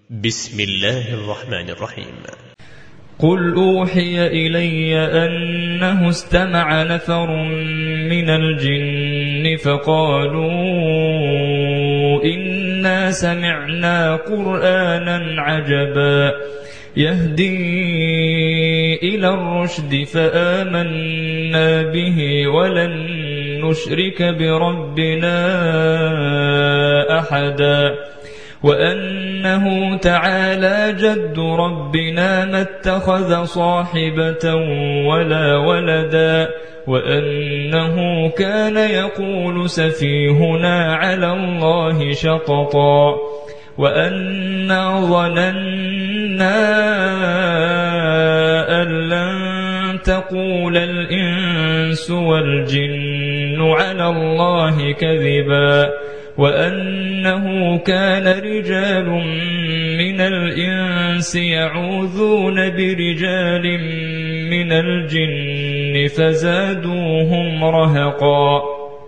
بسم الله الرحمن الرحيم. قل أوحي إلي أنه استمع نفر من الجن فقالوا إنا سمعنا قرآنا عجبا يهدي إلى الرشد فآمنا به ولن نشرك بربنا أحدا وأنه تعالى جد ربنا ما اتخذ صاحبة ولا ولدا وأنه كان يقول سفيهنا على الله شططا وأنا ظننا أن لن تقول الإنس والجن على الله كذبا وأنه كان رجال من الإنس يعوذون برجال من الجن فزادوهم رهقا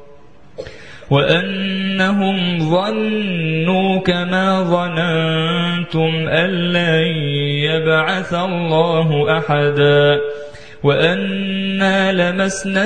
وأنهم ظنوا كما ظننتم أن لن يبعث الله أحدا وأنا لمسنا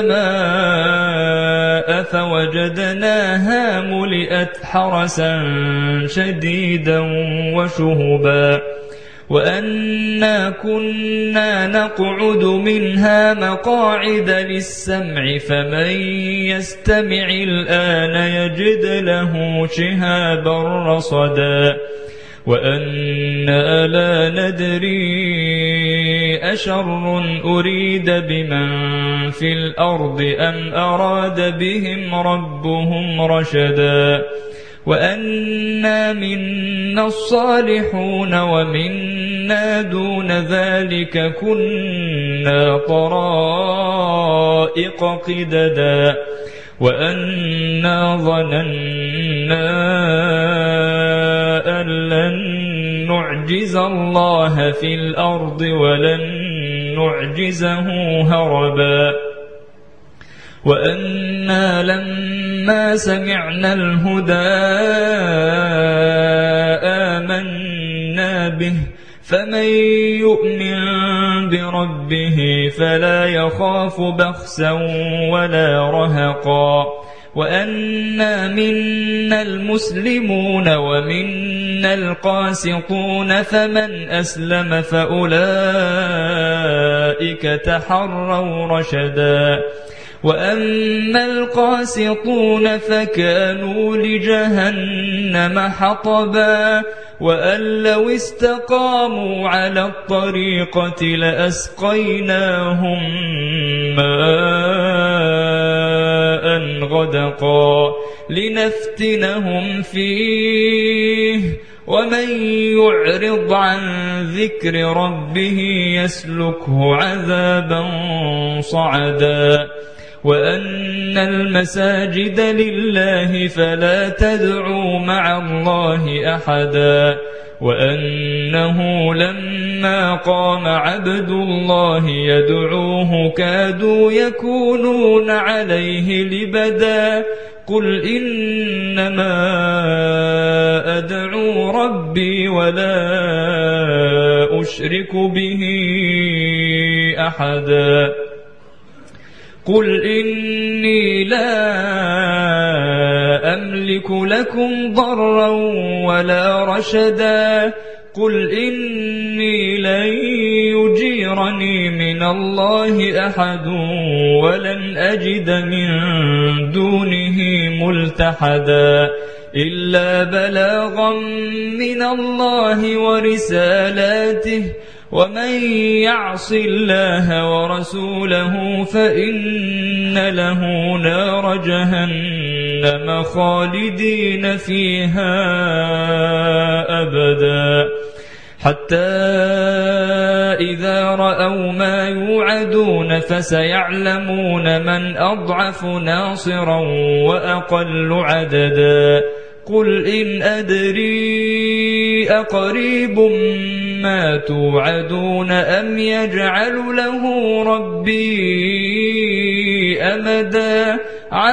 السماء فوجدناها ملئت حرسا شديدا وشهبا وأنا كنا نقعد منها مقاعد للسمع فمن يستمع الآن يجد له شهابا رصدا وأنا لا ندري أشر أريد بمن في الأرض أم أراد بهم ربهم رشدا وأنا منا الصالحون ومنا دون ذلك كنا طرائق قددا وأنا ظننا أن لن نعجز الله في الأرض ولن نعجزه هربا وأنا لما سمعنا الهدى آمنا به فمن يؤمن بربه فلا يخاف بخسا ولا رهقا وأنا منا المسلمون ومنا القاسطون فمن أسلم فأولئك تحروا رشدا وأما القاسطون فكانوا لجهنم حطبا وأن لو استقاموا على الطريقة لأسقيناهم ماء غدقا لنفتنهم فيه ومن يعرض عن ذكر ربه يسلكه عذابا صعدا وأن المساجد لله فلا تدعوا مع الله أحدا وأنه لما قام عبد الله يدعوه كادوا يكونون عليه لبدا قل إنما أدعو ربي ولا أشرك به أحدا قل إني لا أملك لكم ضرا ولا رشدا قل إني لن يجيرني من الله أحد ولن أجد من دونه ملتحدا إلا بلاغا من الله ورسالاته ومن يعص الله ورسوله فإن له نار جهنم خالدين فيها أبدا حتى إذا رأوا ما يوعدون فسيعلمون من أضعف ناصرا وأقل عددا قل إن أدري أقريب ما توعدون أم يجعل له ربي أمدا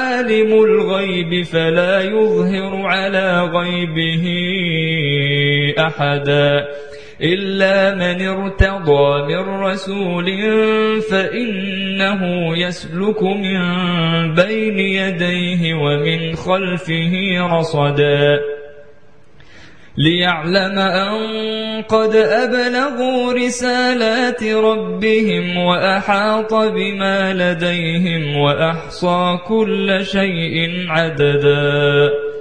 عالم الغيب فلا يظهر على غيبه أحدا إلا من ارتضى من رسول فإنه يسلك من بين يديه ومن خلفه رصدا ليعلم أن قد أبلغوا رسالات ربهم وأحاط بما لديهم وأحصى كل شيء عددا